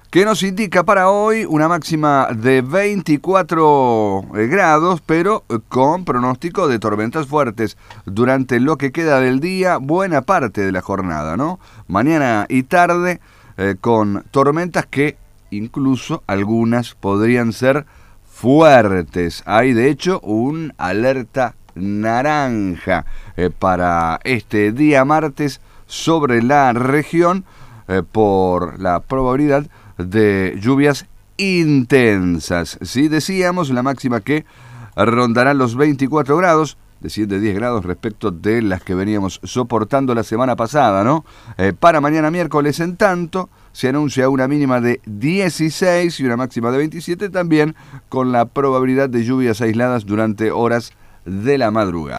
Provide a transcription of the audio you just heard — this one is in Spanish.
que nos indica para hoy una máxima de 24 grados, pero con pronóstico de tormentas fuertes durante lo que queda del día, buena parte de la jornada, ¿no? Mañana y tarde con tormentas que incluso algunas podrían ser fuertes. Hay de hecho un alerta naranja para este día martes sobre la región por la probabilidad de lluvias intensas. Sí, decíamos la máxima que rondará los 24 grados, desciende 10 grados respecto de las que veníamos soportando la semana pasada, ¿no? Para mañana miércoles, en tanto, se anuncia una mínima de 16 y una máxima de 27, también con la probabilidad de lluvias aisladas durante horas de la madrugada.